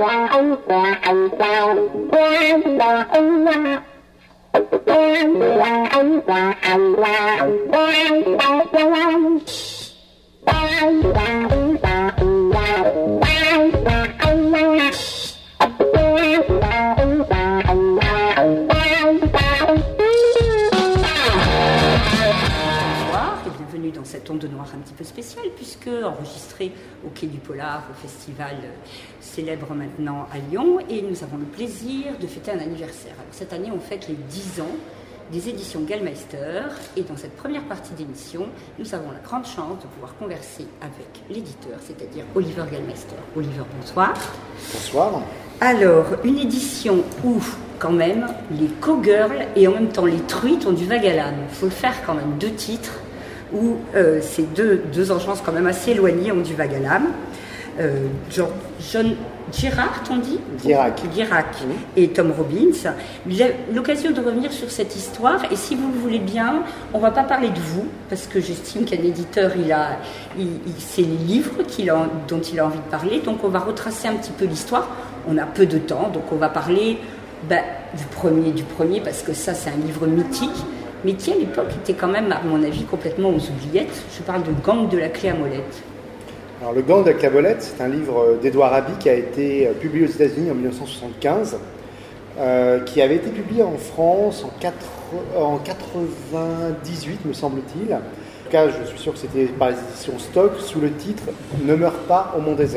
Dans cette onde noire un petit peu spéciale, puisque enregistré au Quai du Polar, au festival célèbre maintenant à Lyon, et nous avons le plaisir de fêter un anniversaire. Alors, cette année, on fête les 10 ans des éditions Gallmeister, et dans cette première partie d'émission, nous avons la grande chance de pouvoir converser avec l'éditeur, c'est-à-dire Oliver Gallmeister. Oliver, bonsoir. Bonsoir. Alors, une édition où, quand même, les cowgirls et en même temps les truites ont du vague à l'âme. Il faut le faire quand même, 2 titres. Où ces deux engences quand même assez éloignées ont du vague à l'âme. John Girard, on dit Girac. Oui. Et Tom Robbins. J'ai l'occasion de revenir sur cette histoire, et si vous le voulez bien, on ne va pas parler de vous, parce que j'estime qu'un éditeur, c'est les livres dont il a envie de parler, donc on va retracer un petit peu l'histoire. On a peu de temps, donc on va parler du premier, parce que ça, c'est un livre mythique, mais qui à l'époque était quand même, à mon avis, complètement aux oubliettes. Je parle de Gang de la clé à molette. Alors, le Gang de la clé à molette, c'est un livre d'Edouard Raby qui a été publié aux États-Unis en 1975, qui avait été publié en France en 98, me semble-t-il. En tout cas, je suis sûr que c'était par les éditions Stock, sous le titre « Ne meurs pas au Mont Désert »,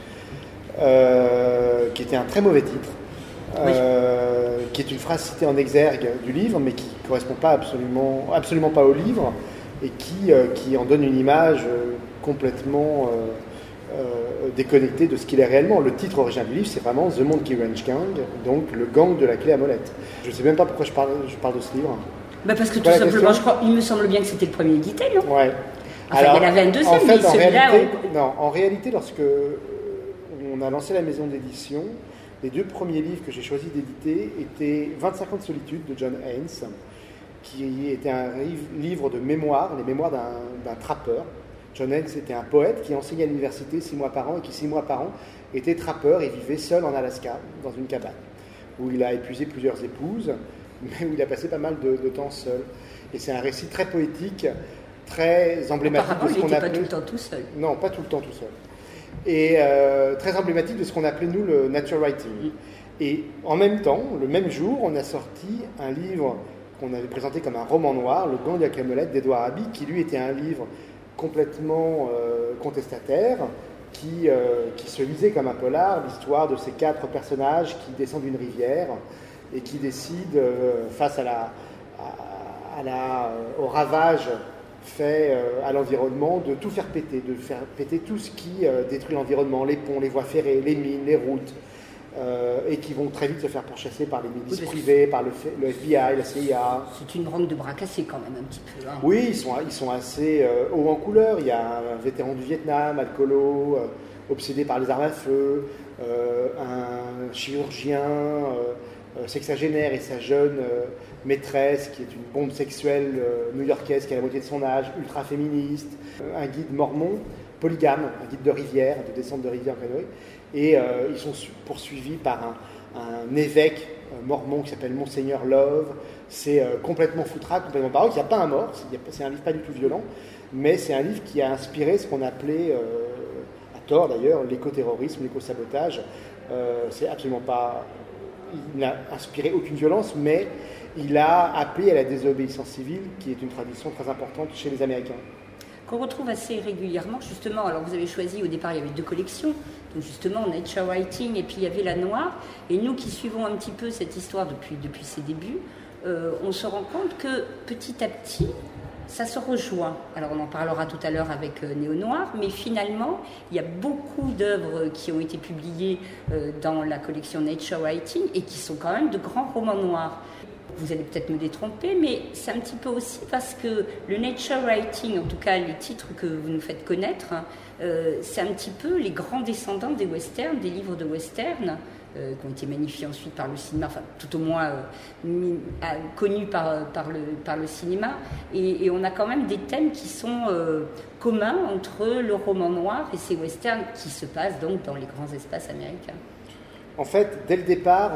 qui était un très mauvais titre. Oui. Qui est une phrase citée en exergue du livre, mais qui ne correspond pas absolument pas au livre, et qui en donne une image complètement déconnectée de ce qu'il est réellement. Le titre original du livre, c'est vraiment The Monkey Wrench Gang, donc le gang de la clé à molette. Je ne sais même pas pourquoi je parle de ce livre. Parce que tout simplement, il me semble bien que c'était le premier édité, non ? Ouais. Enfin, il y en avait un deuxième, mais celui-là... En réalité, lorsque on a lancé la maison d'édition, les 2 premiers livres que j'ai choisi d'éditer étaient 25 ans de solitude de John Haynes, qui était un livre de mémoires, les mémoires d'un trappeur. John Haynes était un poète qui enseignait à l'université 6 mois par an et qui 6 mois par an était trappeur et vivait seul en Alaska, dans une cabane, où il a épuisé plusieurs épouses, mais où il a passé pas mal de temps seul. Et c'est un récit très poétique, très emblématique de ce qu'on appelait... il n'était pas tout le temps tout seul. Non, pas tout le temps tout seul. Et très emblématique de ce qu'on appelait, nous, le nature writing. Et en même temps, le même jour, on a sorti un livre qu'on avait présenté comme un roman noir, Le Gang de la clé à molette d'Edouard Raby, qui lui était un livre complètement contestataire, qui se lisait comme un polar, l'histoire de ces 4 personnages qui descendent d'une rivière et qui décident, face au ravage fait à l'environnement, de tout faire péter, de faire péter tout ce qui détruit l'environnement, les ponts, les voies ferrées, les mines, les routes, et qui vont très vite se faire pourchasser par les milices privées, par le FBI, la CIA. C'est une branche de bras cassés quand même un petit peu. Hein. Oui, ils sont assez hauts en couleur. Il y a un vétéran du Vietnam, alcoolo, obsédé par les armes à feu, un chirurgien sexagénaire et sa jeune maîtresse qui est une bombe sexuelle new-yorkaise qui a la moitié de son âge, ultra féministe, un guide mormon, polygame, un guide de rivière, de descente de rivière en canoë, et ils sont poursuivis par un évêque mormon qui s'appelle Monseigneur Love. C'est complètement foutraque, complètement baroque. Il n'y a pas un mort, c'est un livre pas du tout violent, mais c'est un livre qui a inspiré ce qu'on appelait, à tort d'ailleurs, l'écoterrorisme, l'éco-sabotage. C'est absolument pas... Il n'a inspiré aucune violence, mais il a appelé à la désobéissance civile, qui est une tradition très importante chez les Américains. Qu'on retrouve assez régulièrement, justement. Alors, vous avez choisi, au départ, il y avait 2 collections. Donc, justement, Nature Writing, et puis il y avait La Noire. Et nous qui suivons un petit peu cette histoire depuis ses débuts, on se rend compte que, petit à petit, ça se rejoint. Alors, on en parlera tout à l'heure avec Néo Noir, mais finalement, il y a beaucoup d'œuvres qui ont été publiées dans la collection Nature Writing et qui sont quand même de grands romans noirs. Vous allez peut-être me détromper, mais c'est un petit peu aussi parce que le nature writing, en tout cas les titres que vous nous faites connaître, c'est un petit peu les grands descendants des westerns, des livres de western, qui ont été magnifiés ensuite par le cinéma, enfin tout au moins connus par le cinéma. Et on a quand même des thèmes qui sont communs entre le roman noir et ces westerns qui se passent donc dans les grands espaces américains. En fait, dès le départ,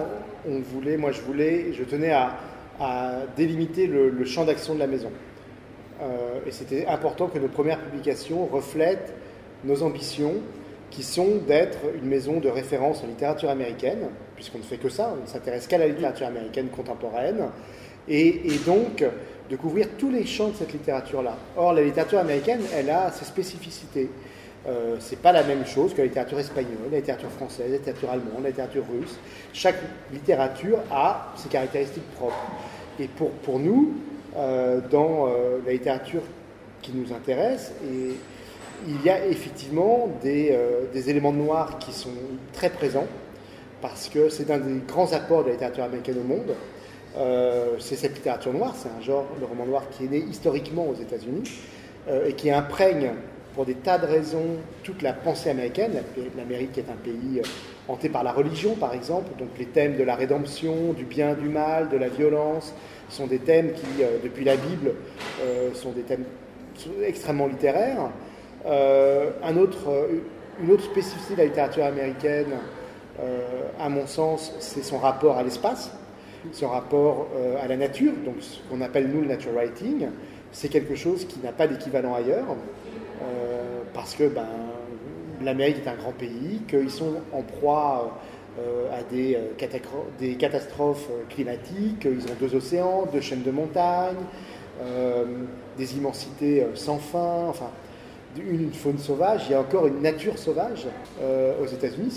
je tenais à délimiter le champ d'action de la maison. Et c'était important que nos premières publications reflètent nos ambitions, qui sont d'être une maison de référence en littérature américaine, puisqu'on ne fait que ça, on ne s'intéresse qu'à la littérature américaine contemporaine, et donc de couvrir tous les champs de cette littérature-là. Or, la littérature américaine, elle a ses spécificités. C'est pas la même chose que la littérature espagnole, la littérature française, la littérature allemande, la littérature russe. Chaque littérature a ses caractéristiques propres. Et pour nous, dans la littérature qui nous intéresse, il y a effectivement des éléments noirs qui sont très présents, parce que c'est un des grands apports de la littérature américaine au monde. C'est cette littérature noire, c'est un genre, le roman noir, qui est né historiquement aux États-Unis et qui imprègne, pour des tas de raisons, toute la pensée américaine. L'Amérique est un pays hanté par la religion, par exemple, donc les thèmes de la rédemption, du bien, du mal, de la violence, sont des thèmes qui, depuis la Bible, sont des thèmes extrêmement littéraires. Une autre spécificité de la littérature américaine, à mon sens, c'est son rapport à l'espace, son rapport à la nature, donc ce qu'on appelle nous le nature writing. C'est quelque chose qui n'a pas d'équivalent ailleurs, parce que l'Amérique est un grand pays, qu'ils sont en proie à des catastrophes climatiques, ils ont 2 océans, 2 chaînes de montagnes, des immensités sans fin, enfin une faune sauvage. Il y a encore une nature sauvage aux États-Unis,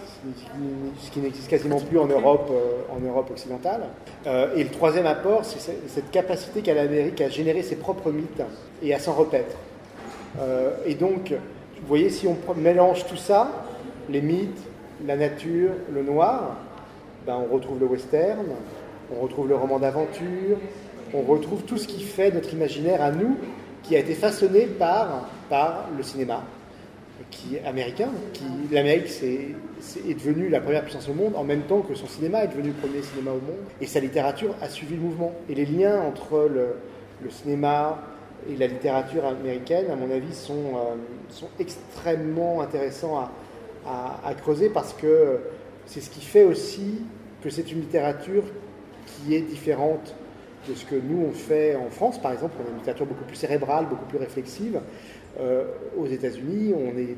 ce qui n'existe quasiment plus en Europe occidentale. Et le troisième apport, c'est cette capacité qu'a l'Amérique à générer ses propres mythes et à s'en repaître. Et donc, vous voyez, si on mélange tout ça, les mythes, la nature, le noir, on retrouve le western, on retrouve le roman d'aventure, on retrouve tout ce qui fait notre imaginaire à nous, qui a été façonné par le cinéma américain. L'Amérique est devenue la première puissance au monde en même temps que son cinéma est devenu le premier cinéma au monde. Et sa littérature a suivi le mouvement. Et les liens entre le cinéma et la littérature américaine, à mon avis, sont extrêmement intéressants à creuser, parce que c'est ce qui fait aussi que c'est une littérature qui est différente de ce que nous on fait en France, par exemple. On a une littérature beaucoup plus cérébrale, beaucoup plus réflexive. Aux États-Unis,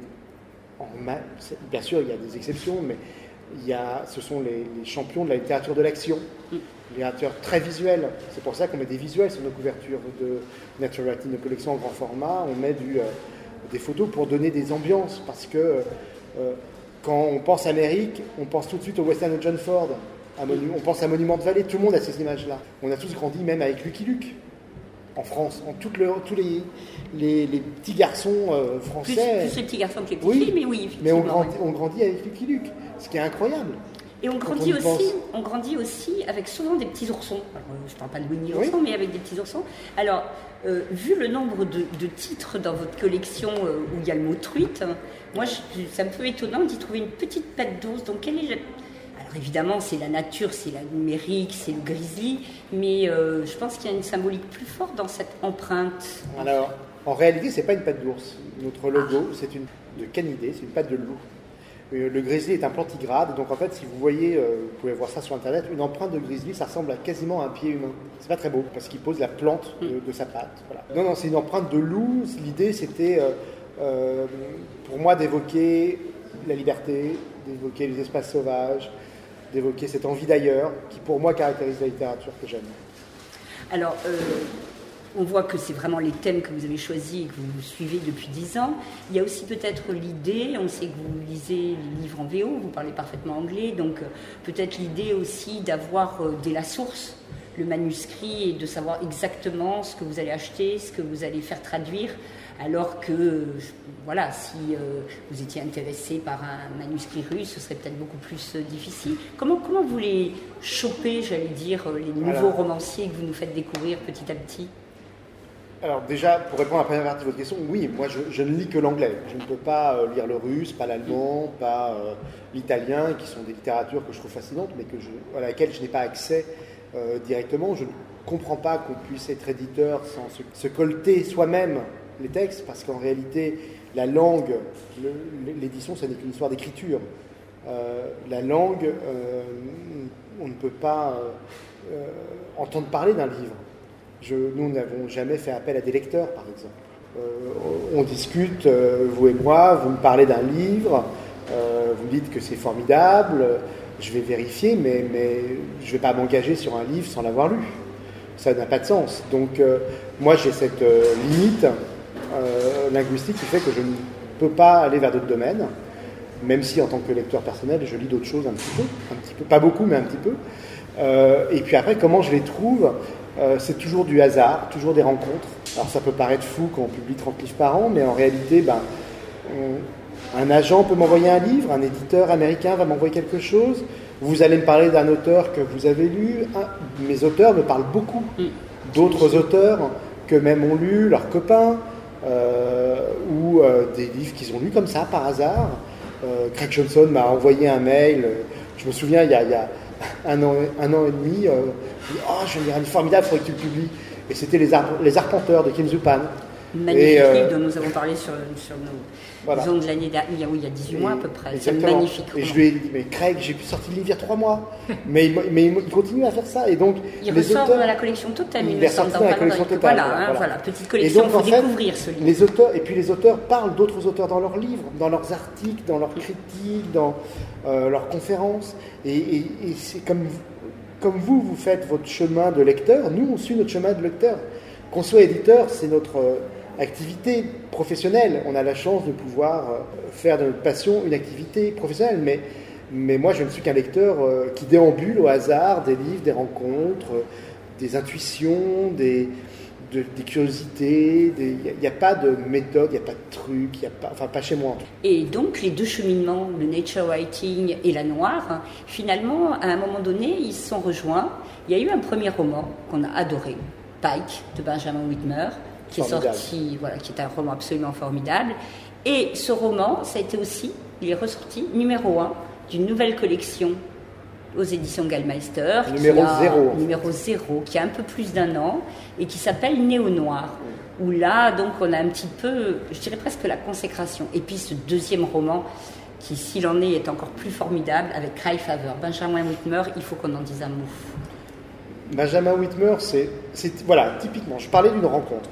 bien sûr, il y a des exceptions, mais ce sont les champions de la littérature de l'action, littérature très visuelle. C'est pour ça qu'on met des visuels sur nos couvertures de Nature Writing, nos collections en grand format. On met des photos pour donner des ambiances, parce que quand on pense Amérique, on pense tout de suite au western de John Ford. On pense à Monument de Vallée, tout le monde a ces images-là. On a tous grandi même avec Lucky Luke en France, tous les petits garçons français. Plus les petits garçons que les petites filles, mais oui. Mais on grandit avec Lucky Luke, ce qui est incroyable. Et on grandit aussi avec souvent des petits oursons. Alors, je ne parle pas de Winnie l'ourson, mais avec des petits oursons. Alors, vu le nombre de titres dans votre collection où il y a le mot truite, moi, ça me fait étonnant d'y trouver une petite patte d'ours. Donc, quelle est Alors, évidemment, c'est la nature, c'est la numérique, c'est le grizzly, mais je pense qu'il y a une symbolique plus forte dans cette empreinte. Alors, en réalité, ce n'est pas une patte d'ours. Notre logo, c'est de canidé, c'est une patte de loup. Le grizzly est un plantigrade, donc en fait, si vous voyez, vous pouvez voir ça sur Internet, une empreinte de grizzly, ça ressemble quasiment à un pied humain. C'est pas très beau, parce qu'il pose la plante de sa patte. Voilà. Non, c'est une empreinte de loup. L'idée, c'était, pour moi, d'évoquer la liberté, d'évoquer les espaces sauvages, d'évoquer cette envie d'ailleurs, qui pour moi caractérise la littérature que j'aime. Alors, on voit que c'est vraiment les thèmes que vous avez choisis et que vous suivez depuis 10 ans. Il y a aussi peut-être l'idée, on sait que vous lisez les livres en VO, vous parlez parfaitement anglais, donc peut-être l'idée aussi d'avoir dès la source le manuscrit et de savoir exactement ce que vous allez acheter, ce que vous allez faire traduire, alors que, voilà, si vous étiez intéressé par un manuscrit russe, ce serait peut-être beaucoup plus difficile. Comment vous les chopez, j'allais dire, les nouveaux romanciers que vous nous faites découvrir petit à petit ? Alors déjà, pour répondre à la première partie de votre question, oui, moi je ne lis que l'anglais. Je ne peux pas lire le russe, pas l'allemand, pas l'italien, qui sont des littératures que je trouve fascinantes, mais à laquelle je n'ai pas accès directement. Je ne comprends pas qu'on puisse être éditeur sans se colleter soi-même les textes, parce qu'en réalité, la langue, l'édition, ce n'est qu'une histoire d'écriture. La langue, on ne peut pas entendre parler d'un livre. Nous n'avons jamais fait appel à des lecteurs, par exemple. On discute, vous et moi, vous me parlez d'un livre, vous me dites que c'est formidable, je vais vérifier, mais je ne vais pas m'engager sur un livre sans l'avoir lu. Ça n'a pas de sens. Donc, moi, j'ai cette limite linguistique qui fait que je ne peux pas aller vers d'autres domaines, même si, en tant que lecteur personnel, je lis d'autres choses un petit peu, pas beaucoup, mais un petit peu. Et puis après, comment je les trouve ? C'est toujours du hasard, toujours des rencontres. Alors, ça peut paraître fou quand on publie 30 livres par an, mais en réalité, un agent peut m'envoyer un livre, un éditeur américain va m'envoyer quelque chose, vous allez me parler d'un auteur que vous avez lu. Mes auteurs me parlent beaucoup d'autres auteurs qu'eux-mêmes ont lu, leurs copains, ou des livres qu'ils ont lus comme ça, par hasard. Craig Johnson m'a envoyé un mail, je me souviens, il y a un an et demi, il dit « Oh, je vais lire un livre formidable, il faudrait que tu le publies ». Et c'était Les Arpenteurs de Kim Zupan. Magnifique livre dont nous avons parlé sur nos ondes de l'année dernière, il y a 18 mois à peu près. C'est magnifique. Et je lui ai dit, mais Craig, j'ai pu sortir le livre il y a 3 mois. mais il continue à faire ça. Et donc, il ressort dans la collection Totem. Il est ressorti dans la collection Totem. Voilà, petite collection, il faut découvrir ce livre. Les auteurs parlent d'autres auteurs dans leurs livres, dans leurs articles, dans leurs critiques, dans leurs conférences. Et c'est comme vous faites votre chemin de lecteur, nous, on suit notre chemin de lecteur. Qu'on soit éditeur, c'est notre activité professionnelle. On a la chance de pouvoir faire de notre passion une activité professionnelle. Mais moi, je ne suis qu'un lecteur qui déambule au hasard des livres, des rencontres, des intuitions, des curiosités. Il n'y a pas de méthode, il n'y a pas de truc, pas chez moi. Et donc, les deux cheminements, le nature writing et la noire, finalement, à un moment donné, ils se sont rejoints. Il y a eu un premier roman qu'on a adoré, Pike, de Benjamin Whitmer, qui est sorti, qui est un roman absolument formidable. Et ce roman, ça a été aussi, il est ressorti numéro 1 d'une nouvelle collection aux éditions Gallmeister. Numéro 0, qui a un peu plus d'1 an, et qui s'appelle Néo-Noir. Où là, donc, on a un petit peu, je dirais presque la consécration. Et puis ce deuxième roman, qui, s'il en est encore plus formidable, avec Cry Favor. Benjamin Whitmer, il faut qu'on en dise un mot. Benjamin Whitmer, c'est voilà, typiquement, je parlais d'une rencontre.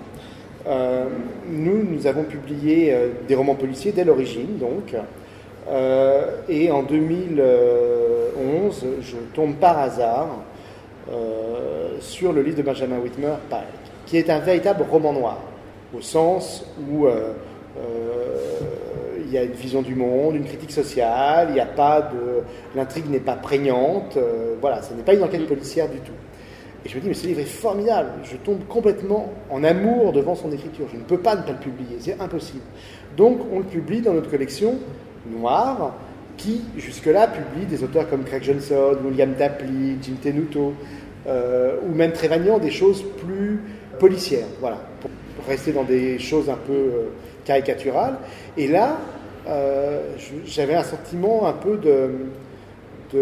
Nous avons publié des romans policiers dès l'origine, donc, et en 2011, je tombe par hasard sur le livre de Benjamin Whitmer, Pike, qui est un véritable roman noir, au sens où il y a une vision du monde, une critique sociale, l'intrigue n'est pas prégnante, ce n'est pas une enquête policière du tout. Et je me dis, mais ce livre est formidable, je tombe complètement en amour devant son écriture, je ne peux pas ne pas le publier, c'est impossible. Donc on le publie dans notre collection noire, qui jusque-là publie des auteurs comme Craig Johnson, William Tapley, Jim Tenuto, ou même Trévagnan, des choses plus policières, pour rester dans des choses un peu caricaturales. Et là, j'avais un sentiment un peu de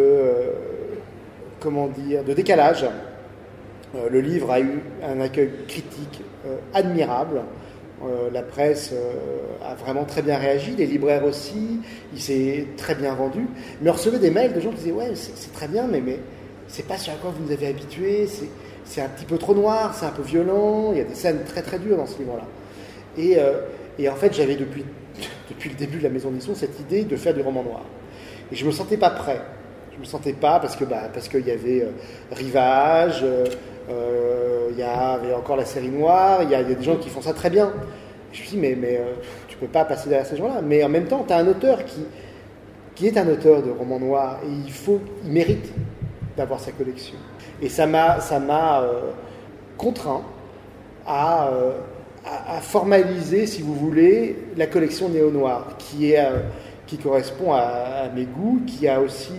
décalage. Le livre a eu un accueil critique admirable. La presse a vraiment très bien réagi, les libraires aussi, il s'est très bien vendu. Mais on recevait des mails de gens qui disaient « Ouais, c'est très bien, mais c'est pas ce à quoi vous nous avez habitués, c'est un petit peu trop noir, c'est un peu violent, il y a des scènes très très dures dans ce livre-là. » Et en fait, j'avais depuis le début de la maison d'édition cette idée de faire du roman noir. Et je me sentais pas prêt. Je me sentais pas parce qu'il y avait Rivage, il y avait encore la série noire, il y a des gens qui font ça très bien. Je me suis dit mais tu peux pas passer derrière ces gens-là. Mais en même temps, tu as un auteur qui est un auteur de roman noir et il mérite d'avoir sa collection. Et ça m'a contraint à formaliser, si vous voulez, la collection néo-noire qui correspond à mes goûts, qui a aussi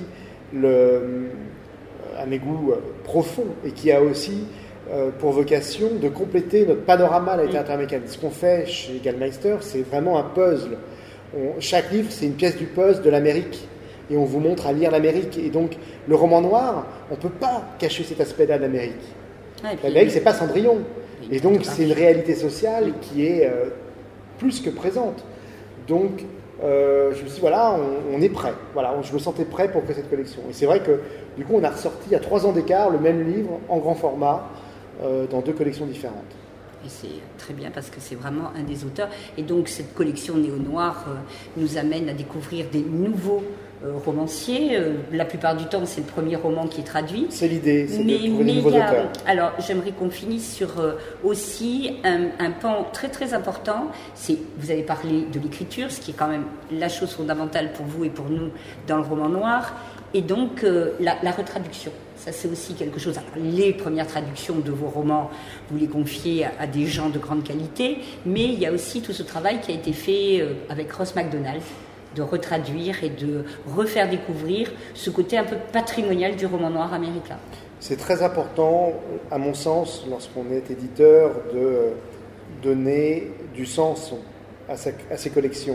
à mes goûts profonds et qui a aussi pour vocation de compléter notre panorama de la littérature américaine. Ce qu'on fait chez Gallmeister, c'est vraiment un puzzle. Chaque livre, c'est une pièce du puzzle de l'Amérique et on vous montre à lire l'Amérique. Et donc, le roman noir, on ne peut pas cacher cet aspect-là de l'Amérique. L'Amérique, c'est pas Cendrillon. Et donc, c'est une réalité sociale qui est plus que présente. Donc, je me suis dit, voilà, on est prêt. Voilà, je me sentais prêt pour créer cette collection. Et c'est vrai que, du coup, on a ressorti, il y a 3 ans d'écart, le même livre en grand format, dans 2 collections différentes. Et c'est très bien parce que c'est vraiment un des auteurs. Et donc, cette collection Néo-Noir nous amène à découvrir des nouveaux romancier. La plupart du temps, c'est le premier roman qui est traduit. C'est l'idée, c'est de trouver des nouveaux auteurs. Alors, j'aimerais qu'on finisse sur aussi un pan très très important. Vous avez parlé de l'écriture, ce qui est quand même la chose fondamentale pour vous et pour nous dans le roman noir. Et donc, la retraduction. Ça, c'est aussi quelque chose. Alors, les premières traductions de vos romans, vous les confiez à des gens de grande qualité, mais il y a aussi tout ce travail qui a été fait avec Ross Macdonald, de retraduire et de refaire découvrir ce côté un peu patrimonial du roman noir américain. C'est très important, à mon sens, lorsqu'on est éditeur, de donner du sens à ces collections,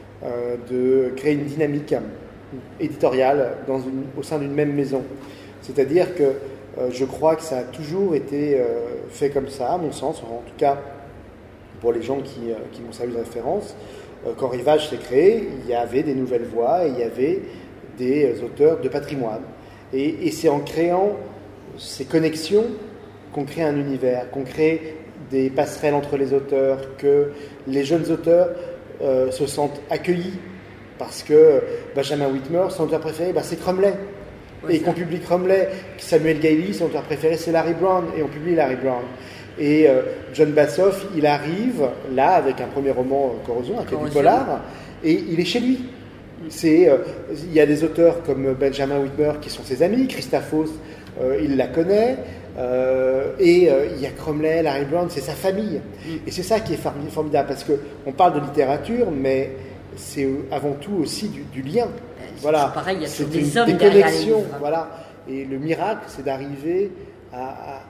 de créer une dynamique éditoriale au sein d'une même maison. C'est-à-dire que je crois que ça a toujours été fait comme ça, à mon sens, en tout cas pour les gens qui m'ont servi de référence. Quand Rivage s'est créé, il y avait des nouvelles voix et il y avait des auteurs de patrimoine. Et c'est en créant ces connexions qu'on crée un univers, qu'on crée des passerelles entre les auteurs, que les jeunes auteurs se sentent accueillis. Parce que Benjamin Whitmer, son auteur préféré, c'est Crumley. Et qu'on publie Crumley. Samuel Gailey, son auteur préféré, c'est Larry Brown. Et on publie Larry Brown. Et John Bassoff, il arrive là avec un premier roman, Corrosion, un du polar, et il est chez lui. Il y a des auteurs comme Benjamin Whitmer qui sont ses amis, Christa Faust, il la connaît, et il y a Crumley, Larry Brown, c'est sa famille. Et c'est ça qui est formidable, parce qu'on parle de littérature, mais c'est avant tout aussi du lien. Voilà. C'est pareil, il y a toujours des hommes des derrière connexions, les livres. voilà. Et le miracle, c'est d'arriver à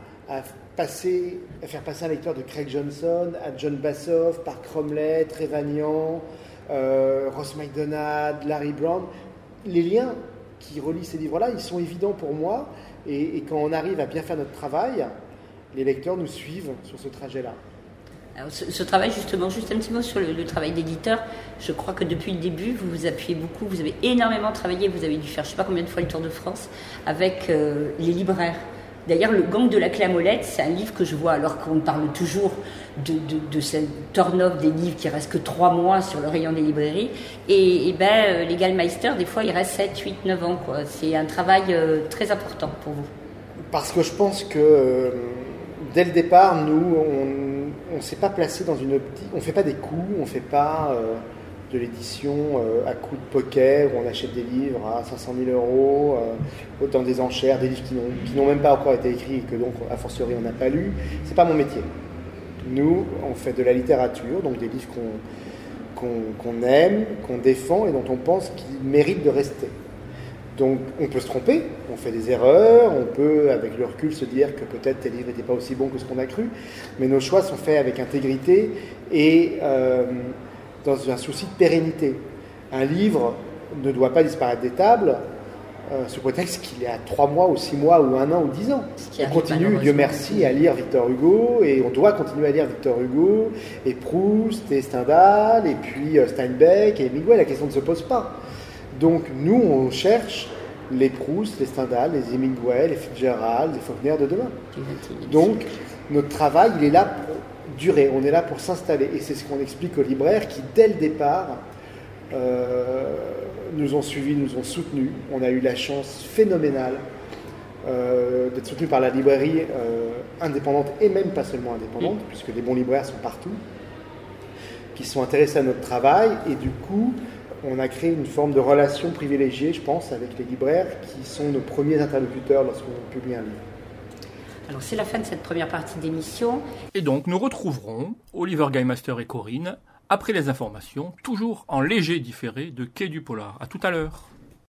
faire passer un lecteur de Craig Johnson à John Bassoff, par Crumley, Trevanian, Ross Macdonald, Larry Brown. Les liens qui relient ces livres-là, ils sont évidents pour moi. Et quand on arrive à bien faire notre travail, les lecteurs nous suivent sur ce trajet-là. Alors, ce travail, justement, juste un petit mot sur le travail d'éditeur. Je crois que depuis le début, vous vous appuyez beaucoup, vous avez énormément travaillé, vous avez dû faire je ne sais pas combien de fois le Tour de France avec les libraires. D'ailleurs, Le Gang de la clé à molette, c'est un livre que je vois, alors qu'on parle toujours de cette turn-off des livres qui restent que 3 mois sur le rayon des librairies. Et les Gallmeister, des fois, il reste 7, 8, 9 ans. Quoi. C'est un travail très important pour vous. Parce que je pense que dès le départ, nous, on ne s'est pas placé dans une optique, on ne fait pas des coups, on ne fait pas de l'édition à coups de poker où on achète des livres à 500 000 euros, dans des enchères, des livres qui n'ont même pas encore été écrits et que donc, a fortiori, on n'a pas lu. C'est pas mon métier. Nous, on fait de la littérature, donc des livres qu'on aime, qu'on défend et dont on pense qu'ils méritent de rester. Donc on peut se tromper, on fait des erreurs, on peut avec le recul se dire que peut-être tel livre n'était pas aussi bon que ce qu'on a cru, mais nos choix sont faits avec intégrité et dans un souci de pérennité. Un livre ne doit pas disparaître des tables sous prétexte qu'il est à 3 mois ou 6 mois ou 1 an ou 10 ans. On continue, Dieu merci, à lire Victor Hugo et on doit continuer à lire Victor Hugo et Proust et Stendhal et puis Steinbeck et Hemingway, la question ne se pose pas. Donc nous, on cherche les Proust, les Stendhal, les Hemingway, les Fitzgerald, les Faulkner de demain. Donc notre travail, il est là pour durer, on est là pour s'installer. Et c'est ce qu'on explique aux libraires qui, dès le départ, nous ont suivis, nous ont soutenus. On a eu la chance phénoménale d'être soutenus par la librairie indépendante et même pas seulement indépendante, puisque les bons libraires sont partout, qui sont intéressés à notre travail et du coup, on a créé une forme de relation privilégiée, je pense, avec les libraires qui sont nos premiers interlocuteurs lorsqu'on publie un livre. Alors c'est la fin de cette première partie d'émission. Et donc nous retrouverons Oliver Gallmeister et Corinne après les informations, toujours en léger différé de Quai du Polar. À tout à l'heure.